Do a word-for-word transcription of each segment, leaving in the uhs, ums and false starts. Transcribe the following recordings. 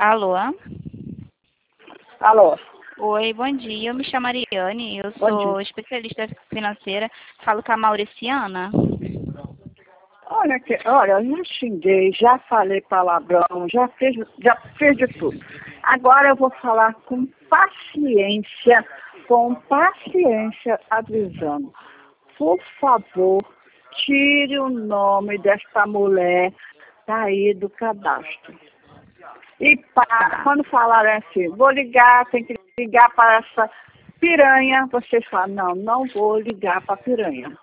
Alô? Alô? Oi, bom dia. Eu me chamo Ariane, eu Bom sou dia. especialista financeira. Falo com a Mauriciana. Olha, que, olha, eu já xinguei, já falei palavrão, já fiz, já fiz de tudo. Agora eu vou falar com paciência, com paciência, avisando. Por favor, tire o nome desta mulher daí do cadastro. E pá, quando falarem assim, vou ligar, tem que ligar para essa piranha, vocês falam, não, não vou ligar para a piranha.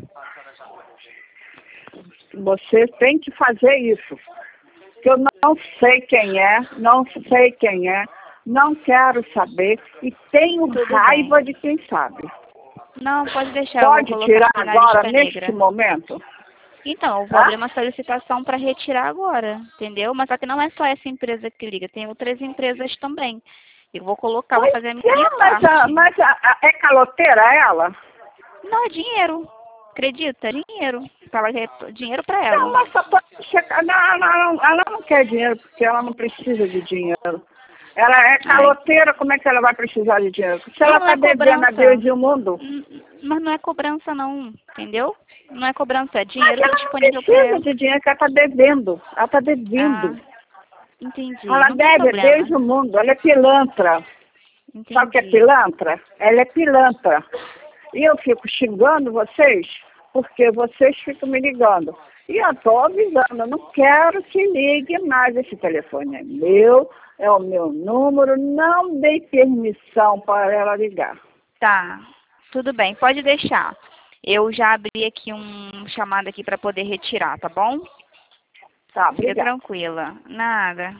Você tem que fazer isso. Que eu não sei quem é, não sei quem é, não quero saber e tenho Tudo raiva bem. de quem sabe. Não, pode deixar, eu vou Pode colocar tirar aqui na agora, lista neste negra. momento? Então, eu vou abrir Hã? uma solicitação para retirar agora, entendeu? Mas só que não é só essa empresa que liga, tem outras empresas também. Eu vou colocar, vou Pois fazer a minha é, mas, a, parte. mas a, a, é caloteira ela? Não, é dinheiro. Acredita? Dinheiro. Fala que é dinheiro para Não, ela. mas só pode checar. Não, não, não, ela não quer dinheiro, porque ela não precisa de dinheiro. Ela é Ai, caloteira, como é que ela vai precisar de dinheiro? Se não, ela não está é devendo a cobrança. Deus e o mundo, Hum, Mas não é cobrança não, entendeu? Não é cobrança, é mas dinheiro ela não disponível para precisa ela. de dinheiro que ela está devendo. Ela está Ah, devendo. entendi. Ela Não tem deve a problema. Deus e o mundo. Ela é pilantra. Sabe o que é Entendi. pilantra? Ela é pilantra. E eu fico xingando vocês porque vocês ficam me ligando. E eu estou avisando, eu não quero que ligue mais. Esse telefone é meu, é o meu número, não dei permissão para ela ligar. Tá. Tudo bem, pode deixar. Eu já abri aqui um chamado aqui para poder retirar, tá bom? Tá, Fica obrigada. tranquila. Nada.